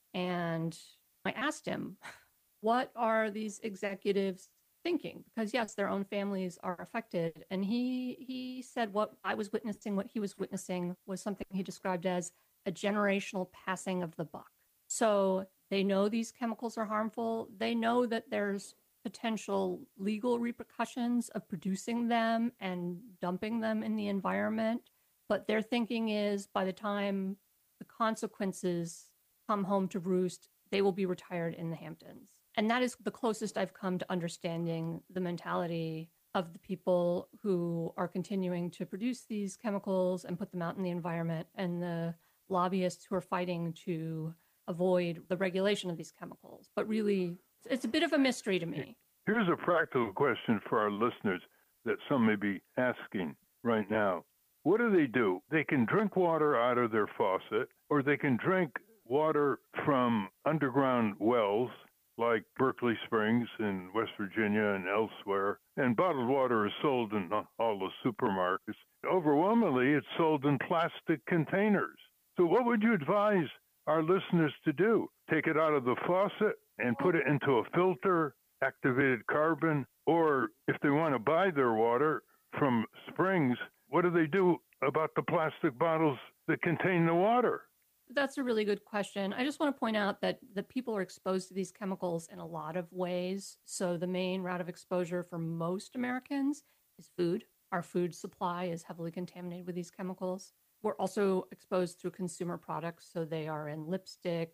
And I asked him, what are these executives thinking? Because yes, their own families are affected. And he he said what I was witnessing, what he was witnessing was something he described as a generational passing of the buck. So they know these chemicals are harmful. They know that there's potential legal repercussions of producing them and dumping them in the environment. But their thinking is by the time the consequences come home to roost, they will be retired in the Hamptons. And that is the closest I've come to understanding the mentality of the people who are continuing to produce these chemicals and put them out in the environment, and the lobbyists who are fighting to avoid the regulation of these chemicals. But really, it's a bit of a mystery to me. Here's a practical question for our listeners that some may be asking right now. What do they do? They can drink water out of their faucet, or they can drink water from underground wells like Berkeley Springs in West Virginia and elsewhere. And bottled water is sold in all the supermarkets. Overwhelmingly, it's sold in plastic containers. So what would you advise our listeners to do? Take it out of the faucet and put it into a filter, activated carbon, or if they want to buy their water from springs, what do they do about the plastic bottles that contain the water? That's a really good question. I just want to point out that the people are exposed to these chemicals in a lot of ways. So the main route of exposure for most Americans is food. Our food supply is heavily contaminated with these chemicals. We're also exposed through consumer products. So they are in lipstick,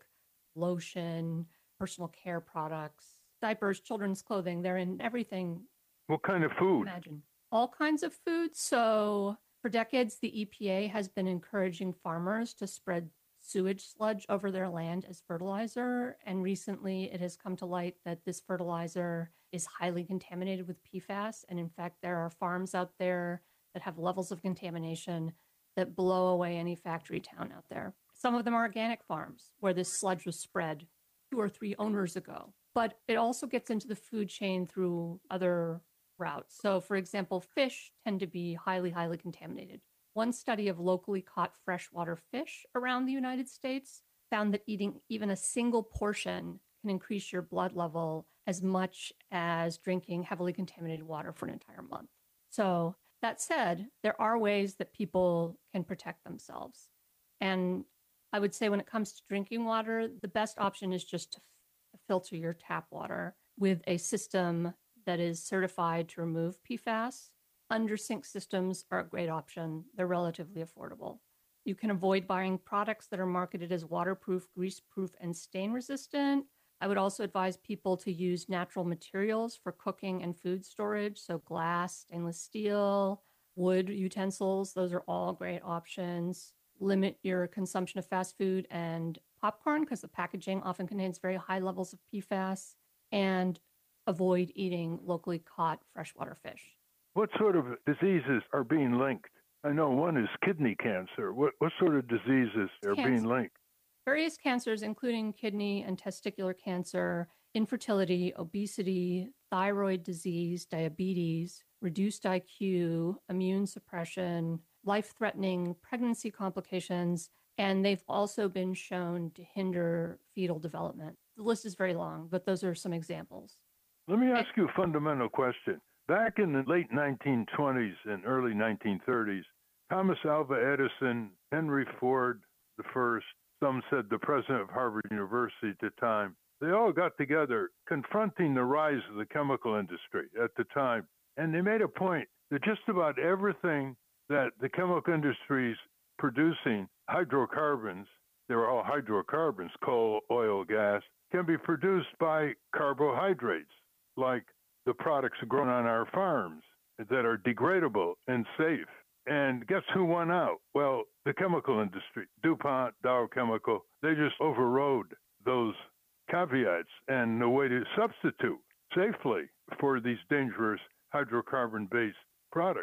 lotion, personal care products, diapers, children's clothing. They're in everything. What kind of food? Imagine. All kinds of food. So for decades, the E P A has been encouraging farmers to spread sewage sludge over their land as fertilizer. And recently it has come to light that this fertilizer is highly contaminated with P FAS. And in fact, there are farms out there that have levels of contamination that blow away any factory town out there. Some of them are organic farms where this sludge was spread two or three owners ago. But it also gets into the food chain through other routes. So for example, fish tend to be highly, highly contaminated. One study of locally caught freshwater fish around the United States found that eating even a single portion can increase your blood level as much as drinking heavily contaminated water for an entire month. So that said, there are ways that people can protect themselves. And I would say when it comes to drinking water, the best option is just to f- filter your tap water with a system that is certified to remove P FAS. Under sink systems are a great option. They're relatively affordable. You can avoid buying products that are marketed as waterproof, greaseproof, and stain resistant. I would also advise people to use natural materials for cooking and food storage. So glass, stainless steel, wood utensils, those are all great options. Limit your consumption of fast food and popcorn because the packaging often contains very high levels of P FAS. And avoid eating locally caught freshwater fish. What sort of diseases are being linked? I know one is kidney cancer. What what sort of diseases are Cancer. being linked? Various cancers, including kidney and testicular cancer, infertility, obesity, thyroid disease, diabetes, reduced I Q, immune suppression, life-threatening pregnancy complications, and they've also been shown to hinder fetal development. The list is very long, but those are some examples. Let me ask you a fundamental question. Back in the late nineteen twenties and early nineteen thirties, Thomas Alva Edison, Henry Ford the first, some said the president of Harvard University at the time, they all got together confronting the rise of the chemical industry at the time. And they made a point that just about everything that the chemical industry is producing, hydrocarbons, they were all hydrocarbons, coal, oil, gas, can be produced by carbohydrates, like the products grown on our farms that are degradable and safe. And guess who won out? Well, the chemical industry, DuPont, Dow Chemical, they just overrode those caveats and the way to substitute safely for these dangerous hydrocarbon-based products.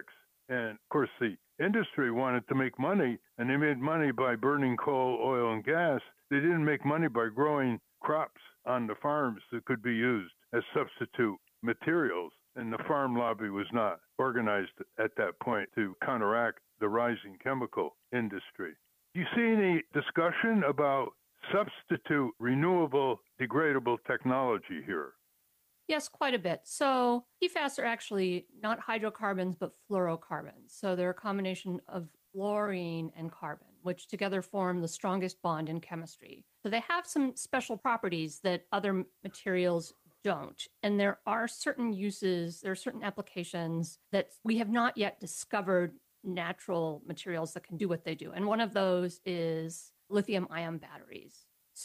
And of course, the industry wanted to make money, and they made money by burning coal, oil, and gas. They didn't make money by growing crops on the farms that could be used as substitute materials. And the farm lobby was not organized at that point to counteract the rising chemical industry. Do you see any discussion about substitute renewable degradable technology here? Yes, quite a bit. So P FAS are actually not hydrocarbons, but fluorocarbons. So they're a combination of fluorine and carbon, which together form the strongest bond in chemistry. So they have some special properties that other materials don't. And there are certain uses, there are certain applications that we have not yet discovered natural materials that can do what they do. And one of those is lithium ion batteries.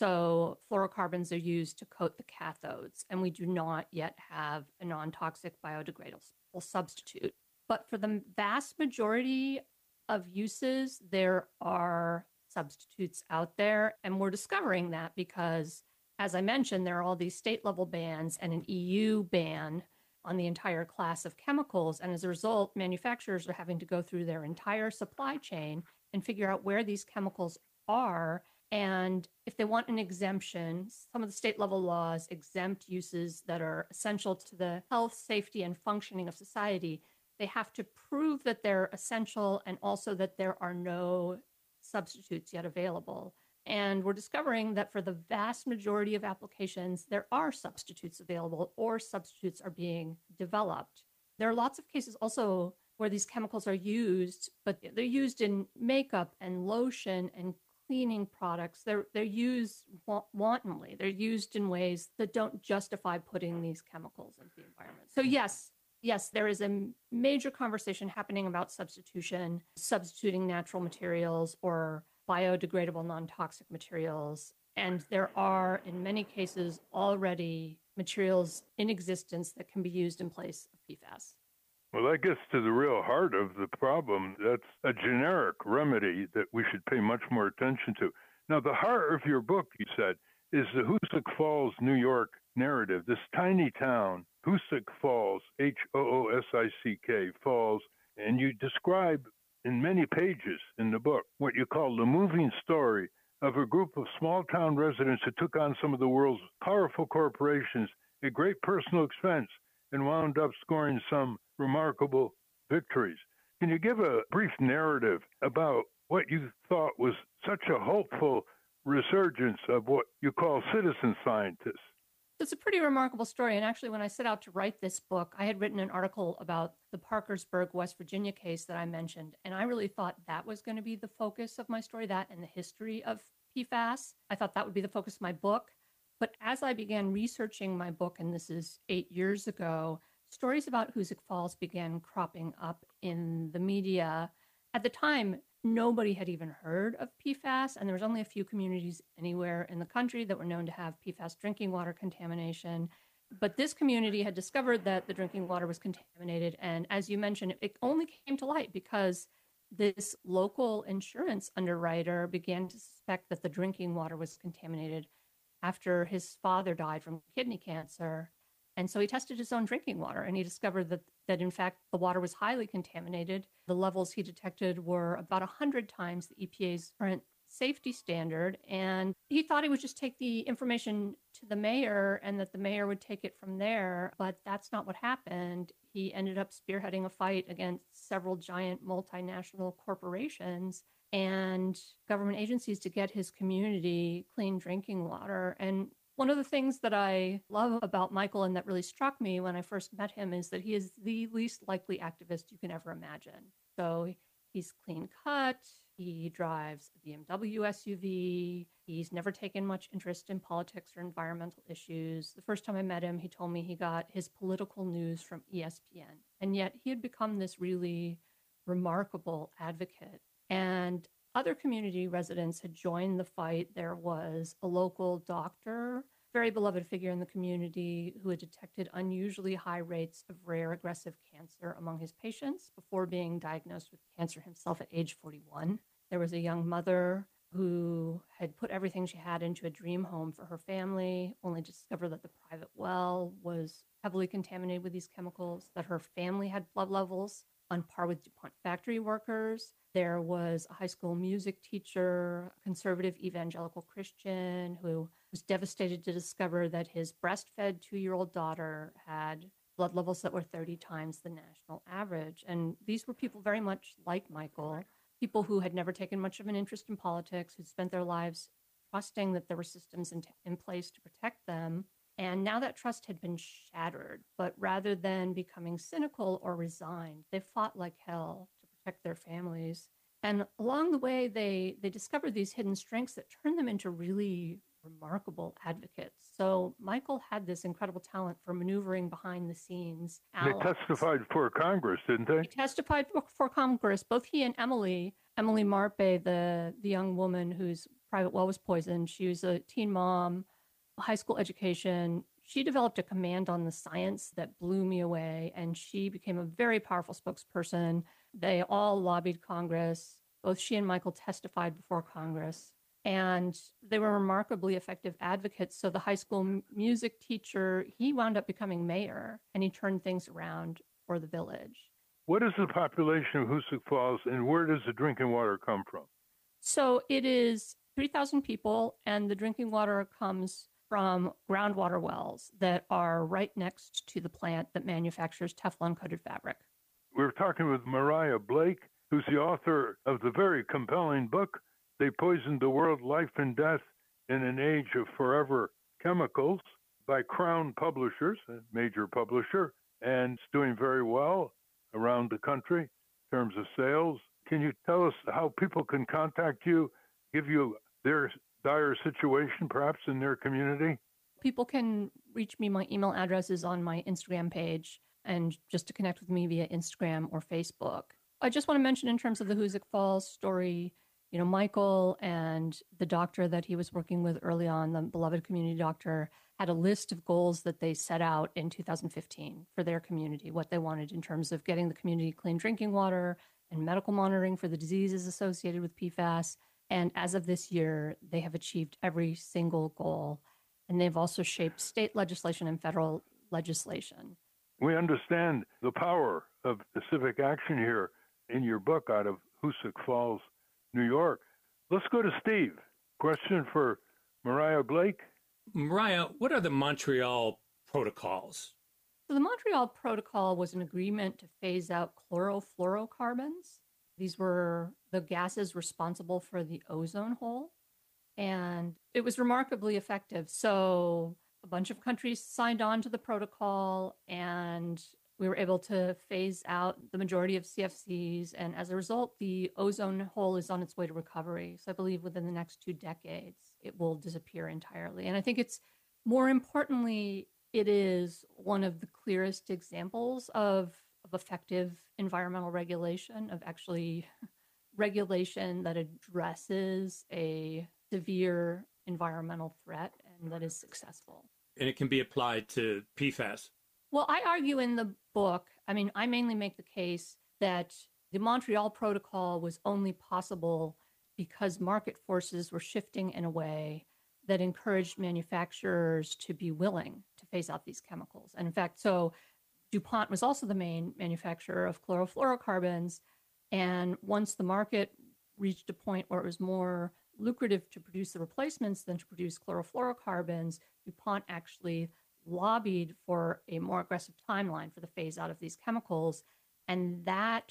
So fluorocarbons are used to coat the cathodes, and we do not yet have a non-toxic biodegradable substitute. But for the vast majority of uses, there are substitutes out there, and we're discovering that because, as I mentioned, there are all these state-level bans and an E U ban on the entire class of chemicals. And as a result, manufacturers are having to go through their entire supply chain and figure out where these chemicals are. And if they want an exemption, some of the state level laws exempt uses that are essential to the health, safety, and functioning of society. They have to prove that they're essential and also that there are no substitutes yet available. And we're discovering that for the vast majority of applications, there are substitutes available or substitutes are being developed. There are lots of cases also where these chemicals are used, but they're used in makeup and lotion and cleaning products. They're they're used wantonly. They're used in ways that don't justify putting these chemicals into the environment. So yes, yes, there is a major conversation happening about substitution, substituting natural materials or biodegradable non-toxic materials. And there are, in many cases, already materials in existence that can be used in place of P FAS. Well, that gets to the real heart of the problem. That's a generic remedy that we should pay much more attention to. Now, the heart of your book, you said, is the Hoosick Falls, New York narrative. This tiny town, Hoosick Falls, H O O S I C K, Falls, and you describe in many pages in the book what you call the moving story of a group of small-town residents who took on some of the world's powerful corporations at great personal expense and wound up scoring some remarkable victories. Can you give a brief narrative about what you thought was such a hopeful resurgence of what you call citizen scientists? It's a pretty remarkable story. And actually, when I set out to write this book, I had written an article about the Parkersburg, West Virginia case that I mentioned. And I really thought that was going to be the focus of my story, that and the history of P FAS. I thought that would be the focus of my book. But as I began researching my book, and this is eight years ago, stories about Hoosick Falls began cropping up in the media. At the time, nobody had even heard of P FAS, and there was only a few communities anywhere in the country that were known to have P FAS drinking water contamination. But this community had discovered that the drinking water was contaminated, and as you mentioned, it only came to light because this local insurance underwriter began to suspect that the drinking water was contaminated after his father died from kidney cancer. And so he tested his own drinking water, and he discovered that, that in fact, the water was highly contaminated. The levels he detected were about one hundred times the E P A's current safety standard. And he thought he would just take the information to the mayor and that the mayor would take it from there. But that's not what happened. He ended up spearheading a fight against several giant multinational corporations and government agencies to get his community clean drinking water. And one of the things that I love about Michael and that really struck me when I first met him is that he is the least likely activist you can ever imagine. So he's clean cut, he drives a B M W S U V, he's never taken much interest in politics or environmental issues. The first time I met him, he told me he got his political news from E S P N. And yet he had become this really remarkable advocate. And other community residents had joined the fight. There was a local doctor, very beloved figure in the community, who had detected unusually high rates of rare aggressive cancer among his patients before being diagnosed with cancer himself at age forty-one. There was a young mother who had put everything she had into a dream home for her family, only to discover that the private well was heavily contaminated with these chemicals, that her family had blood levels on par with DuPont factory workers. There was a high school music teacher, a conservative evangelical Christian, who was devastated to discover that his breastfed two-year-old daughter had blood levels that were thirty times the national average. And these were people very much like Michael, people who had never taken much of an interest in politics, who spent their lives trusting that there were systems in, in place to protect them. And now that trust had been shattered, but rather than becoming cynical or resigned, they fought like hell to protect their families. And along the way, they, they discovered these hidden strengths that turned them into really remarkable advocates. So Michael had this incredible talent for maneuvering behind the scenes. They testified for Congress, didn't they? He testified for Congress. Both he and Emily, Emily Marpe, the, the young woman whose private well was poisoned, she was a teen mom, high school education. She developed a command on the science that blew me away, and she became a very powerful spokesperson. They all lobbied Congress. Both she and Michael testified before Congress, and they were remarkably effective advocates. So the high school m- music teacher, he wound up becoming mayor, and he turned things around for the village. What is the population of Hoosick Falls, and where does the drinking water come from? So it is three thousand people, and the drinking water comes from groundwater wells that are right next to the plant that manufactures Teflon-coated fabric. We're talking with Mariah Blake, who's the author of the very compelling book, They Poisoned the World, Life and Death in an Age of Forever Chemicals, by Crown Publishers, a major publisher, and it's doing very well around the country in terms of sales. Can you tell us how people can contact you, give you their dire situation, perhaps, in their community? People can reach me. My email address is on my Instagram page, and just to connect with me via Instagram or Facebook. I just want to mention, in terms of the Hoosick Falls story, you know, Michael and the doctor that he was working with early on, the beloved community doctor, had a list of goals that they set out in two thousand fifteen for their community, what they wanted in terms of getting the community clean drinking water and medical monitoring for the diseases associated with P FAS. And as of this year, they have achieved every single goal. And they've also shaped state legislation and federal legislation. We understand the power of the civic action here in your book out of Hoosick Falls, New York. Let's go to Steve. Question for Mariah Blake. Mariah, what are the Montreal protocols? So the Montreal Protocol was an agreement to phase out chlorofluorocarbons. These were the gases responsible for the ozone hole, and it was remarkably effective. So a bunch of countries signed on to the protocol, and we were able to phase out the majority of C F Cs. And as a result, the ozone hole is on its way to recovery. So I believe within the next two decades, it will disappear entirely. And I think it's, more importantly, it is one of the clearest examples of, of effective environmental regulation, of actually regulation that addresses a severe environmental threat and that is successful. And it can be applied to P FAS. Well, I argue in the book, I mean, I mainly make the case that the Montreal Protocol was only possible because market forces were shifting in a way that encouraged manufacturers to be willing to phase out these chemicals. And in fact, so DuPont was also the main manufacturer of chlorofluorocarbons. And once the market reached a point where it was more lucrative to produce the replacements than to produce chlorofluorocarbons, DuPont actually lobbied for a more aggressive timeline for the phase out of these chemicals. And that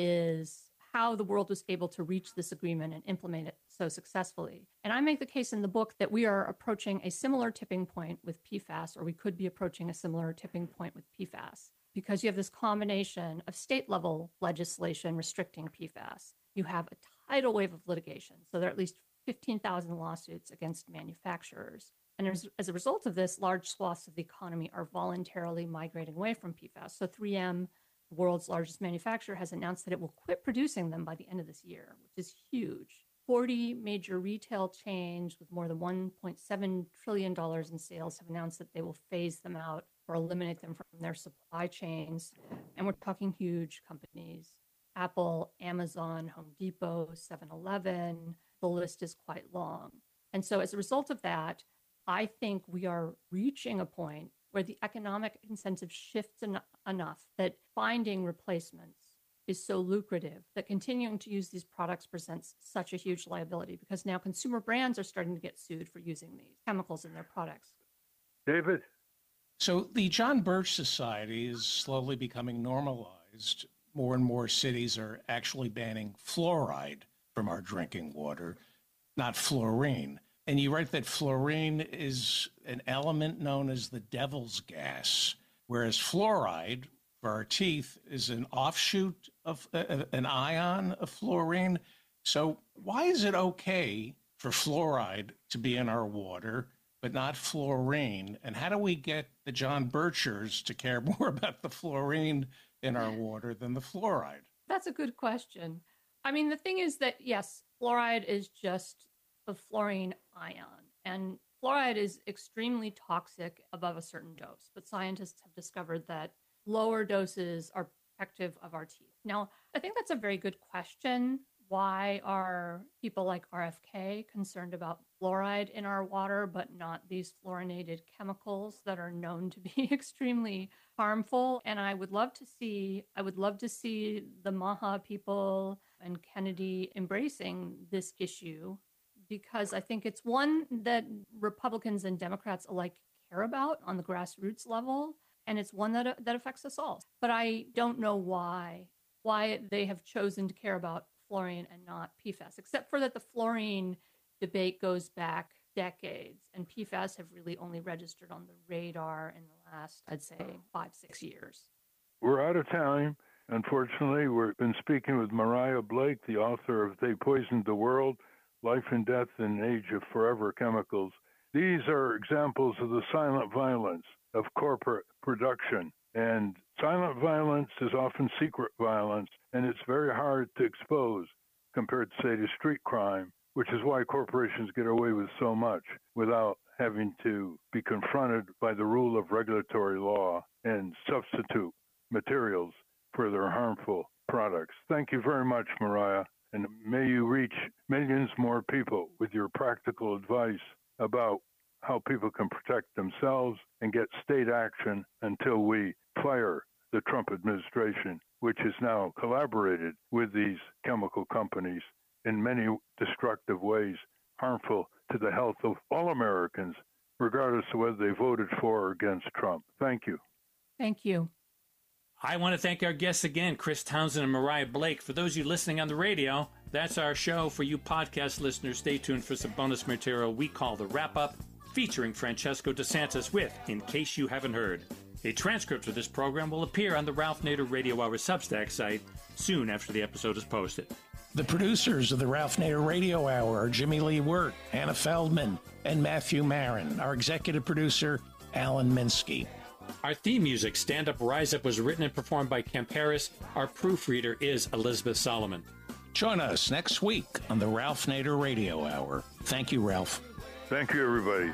is how the world was able to reach this agreement and implement it so successfully. And I make the case in the book that we are approaching a similar tipping point with P FAS, or we could be approaching a similar tipping point with P FAS, because you have this combination of state level legislation restricting P FAS. You have a tidal wave of litigation. So there are at least fifteen thousand lawsuits against manufacturers. And as, as a result of this, large swaths of the economy are voluntarily migrating away from P FAS. So three M, the world's largest manufacturer, has announced that it will quit producing them by the end of this year, which is huge. forty major retail chains with more than one point seven trillion dollars in sales have announced that they will phase them out or eliminate them from their supply chains. And we're talking huge companies: Apple, Amazon, Home Depot, seven eleven. The list is quite long. And so as a result of that, I think we are reaching a point where the economic incentive shifts en- enough that finding replacements is so lucrative that continuing to use these products presents such a huge liability, because now consumer brands are starting to get sued for using these chemicals in their products. David? So the John Birch Society is slowly becoming normalized. More and more cities are actually banning fluoride from our drinking water, not fluorine. And you write that fluorine is an element known as the devil's gas, whereas fluoride for our teeth is an offshoot of uh, an ion of fluorine. So why is it okay for fluoride to be in our water, but not fluorine? And how do we get the John Birchers to care more about the fluorine in our water than the fluoride? That's a good question. I mean, the thing is that, yes, fluoride is just a fluorine ion, and fluoride is extremely toxic above a certain dose, but scientists have discovered that lower doses are protective of our teeth. Now, I think that's a very good question. Why are people like R F K concerned about fluoride in our water, but not these fluorinated chemicals that are known to be extremely harmful? And I would love to see, I would love to see the MAHA people and Kennedy embracing this issue, because I think it's one that Republicans and Democrats alike care about on the grassroots level, and it's one that that affects us all. But I don't know why why they have chosen to care about fluorine and not P FAS, except for that the fluorine debate goes back decades, and P FAS have really only registered on the radar in the last, I'd say, five, six years. We're out of time. Unfortunately, we've been speaking with Mariah Blake, the author of They Poisoned the World, Life and Death in Age of Forever Chemicals. These are examples of the silent violence of corporate production. And silent violence is often secret violence, and it's very hard to expose compared, say, to street crime, which is why corporations get away with so much without having to be confronted by the rule of regulatory law and substitute materials for their harmful products. Thank you very much, Mariah, and may you reach millions more people with your practical advice about how people can protect themselves and get state action until we fire the Trump administration, which has now collaborated with these chemical companies in many destructive ways, harmful to the health of all Americans, regardless of whether they voted for or against Trump. Thank you. Thank you. I want to thank our guests again, Chris Townsend and Mariah Blake. For those of you listening on the radio, that's our show. For you podcast listeners, stay tuned for some bonus material we call The Wrap-Up, featuring Francesco DeSantis with In Case You Haven't Heard. A transcript of this program will appear on the Ralph Nader Radio Hour Substack site soon after the episode is posted. The producers of the Ralph Nader Radio Hour are Jimmy Lee Wirt, Anna Feldman, and Matthew Marin. Our executive producer, Alan Minsky. Our theme music, Stand Up, Rise Up, was written and performed by Kemp Harris. Our proofreader is Elizabeth Solomon. Join us next week on the Ralph Nader Radio Hour. Thank you, Ralph. Thank you, everybody.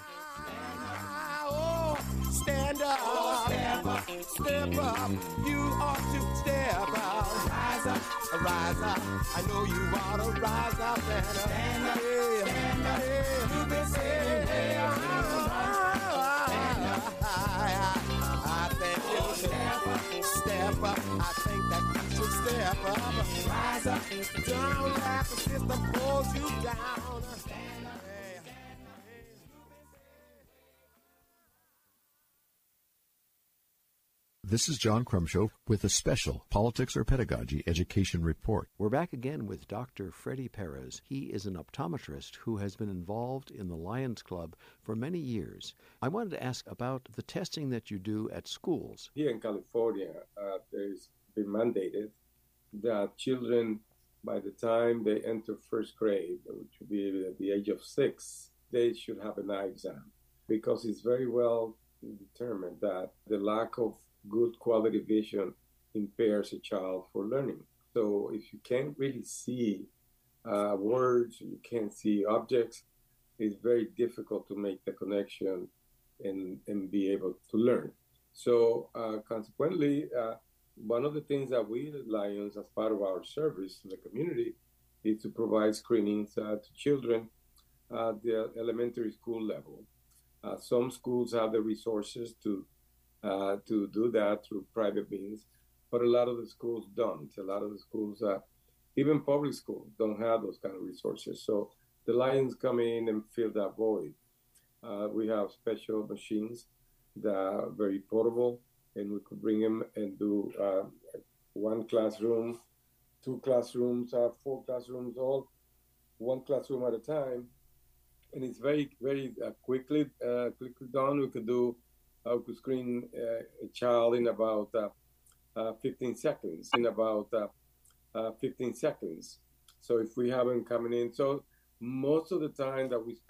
Stand up, oh, step up, step up. You ought to step up. Rise up, rise up. I know you ought to rise up and stand up, yeah, stand up. Yeah. You've been saying, yeah, stand up. I think you should step up, step up. I think that you should step up. Rise up, don't let the system hold you down. Stand up. This is John Crumshow with a special Politics or Pedagogy Education Report. We're back again with Doctor Freddie Perez. He is an optometrist who has been involved in the Lions Club for many years. I wanted to ask about the testing that you do at schools. Here in California, uh, there's been mandated that children, by the time they enter first grade, which would be at the age of six, they should have an eye exam, because it's very well determined that the lack of good quality vision impairs a child for learning. So if you can't really see uh, words, you can't see objects, it's very difficult to make the connection and, and be able to learn. So uh, consequently, uh, one of the things that we at Lions, as part of our service to the community, is to provide screenings uh, to children at the elementary school level. Uh, some schools have the resources to Uh, to do that through private means. but a lot of the schools don't. A lot of the schools, uh, even public schools, don't have those kind of resources. So the Lions come in and fill that void. Uh, we have special machines that are very portable, and we could bring them and do uh, one classroom, two classrooms, uh, four classrooms, all one classroom at a time. And it's very, very uh, quickly, uh, quickly done. We could do, uh, we could screen uh, a child in about uh, uh, fifteen seconds, in about uh, uh, fifteen seconds. So if we have them coming in, so most of the time that we spend